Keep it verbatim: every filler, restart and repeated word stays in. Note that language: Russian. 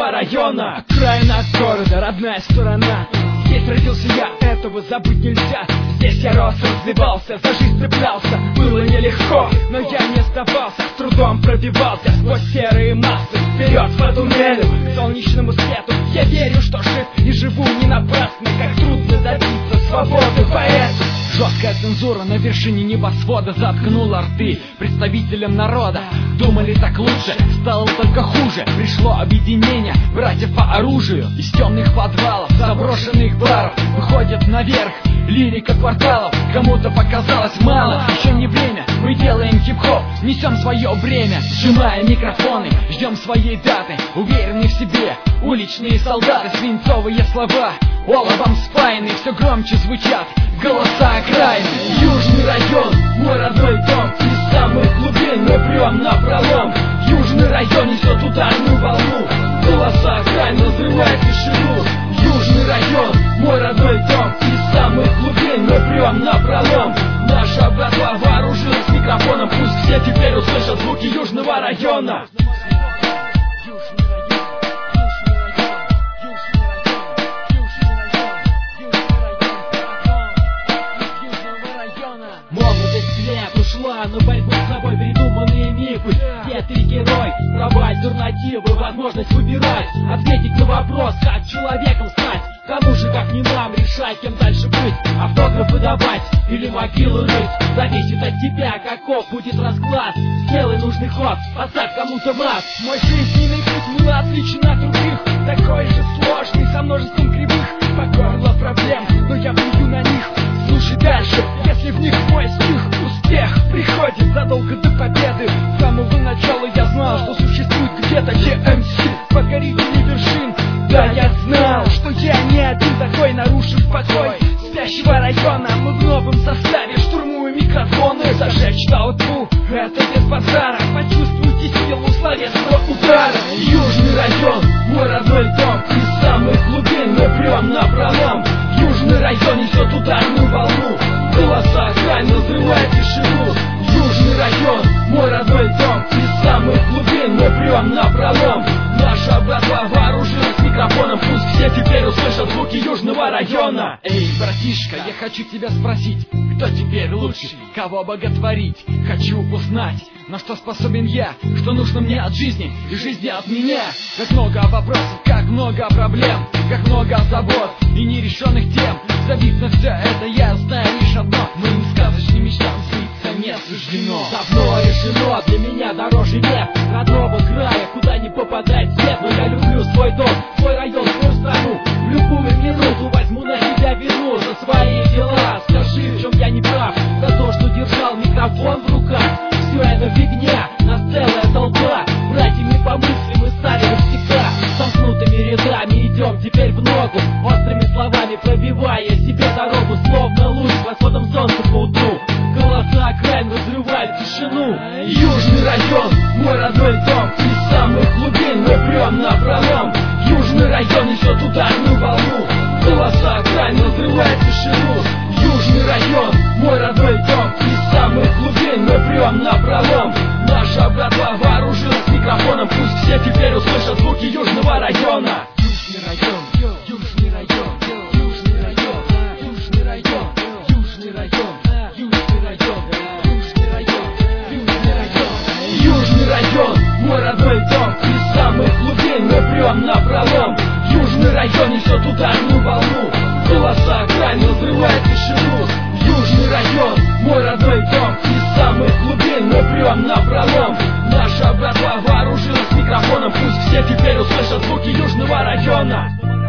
Южного района. Окраина от города, родная сторона. Здесь родился я, этого забыть нельзя. Здесь я рос, развивался, за жизнь цеплялся. Было нелегко, но я не сдавался. С трудом пробивался сквозь серые массы. Вперед по туннелю, к солнечному свету. Я верю, что жив и живу не напрасно. Как трудно добиться свободы поэту. Жесткая цензура на вершине небосвода заткнула рты представителям народа. Думали, так лучше, стало только хуже. Пришло объединение братьев по оружию. Из темных подвалов, заброшенных баров выходит наверх лирика кварталов. Кому-то показалось мало, еще не время. Мы делаем хип-хоп, несем свое бремя. Сжимая микрофоны, ждем своей даты. Уверены в себе, уличные солдаты. Свинцовые слова, оловом спаяны. Все громче звучат голоса окраины. Южный район, мой родной дом. Из самых глубин мы прем напролом. Южный район несет ударную волну. Голоса окраин разрывают тишину. Южный район, мой родной дом. Из самых глубин мы прем напролом. Наша братва вооружилась микрофоном. Пусть все теперь услышат звуки Южного района. Молодость лет ушла, но борьбу с собой придуманные мифы. Где ты герой, права, альтернативы, возможность выбирать. Ответить на вопрос, как человеком стать. Кому же, как не нам, решать, кем дальше быть. Автографы давать или могилу рыть. Зависит от тебя, каков будет расклад. Сделай нужный ход, поставь кому-то мат. Мой жизненный путь был отличен от других. Такой же сложный, со множеством кривых. По горло проблем, но я плюю на них. Слушай дальше, если в них мой стих. Успех приходит задолго до победы. С самого начала я знал, что существует где-то ди эм си, покорители вершин. Да, я знал, что я не один такой, нарушив покой спящего района. Мы в новом составе штурмуем микрофоны. Зажечь толпу, это без базара. Почувствуйте силу словесного удара. Южный район, мой родной дом. Из самых глубин мы прем напролом. Южный район несет ударную волну. Голоса окраин разрывают тишину. Южный район, мой родной дом. Из самых глубин мы прем напролом. Наша братва вооружилась микрофоном. Пусть все теперь услышат звуки Южного района. Эй, братишка, я хочу тебя спросить, кто теперь лучше, кого боготворить? Хочу узнать, на что способен я, что нужно мне от жизни и жизни от меня. Как много вопросов, как много проблем, как много забот и нерешенных тем. Забив на все это, я знаю лишь одно: моим сказочным мечтам сбыться не суждено. Давно решено, для меня дороже нет родного края, куда не попадает свет. Но я люблю свой дом, свой район, свою страну. В любую минуту возьму на себя вину за свои дела. Скажи, в чем я не прав, за то, что держал микрофон в руках. Все это фигня, нас целая толпа. Братьями по мысли мы стали навсегда. Сомкнутыми рядами идем теперь в ногу, острыми словами пробивая себе дорогу. Словно луч с восходом солнца по утру. Голоса окраин разрывают тишину. Южный район, мой родной дом. Из самых глубин мы прем напролом. Южный район несет ударную волну. Голоса окраин разрывают тишину. Южный район, мой родной дом. Из самых глубин мы прем напролом. Наша братва вооружилась микрофоном. Пусть все теперь услышат звуки Южного района. Южный район, Южный район, Южный район, Южный район, Южный район, Южный район, Южный район, Южный район. Южный район, мой родной дом. Из самых глубин мы прем напролом. Южный район несет ударную волну. Голоса окраин разрывают тишину. Южный район, мой родной дом. Из самых глубин мы прем напролом. Наша братва вооружилась микрофоном. Пусть все теперь услышат звуки Южного района.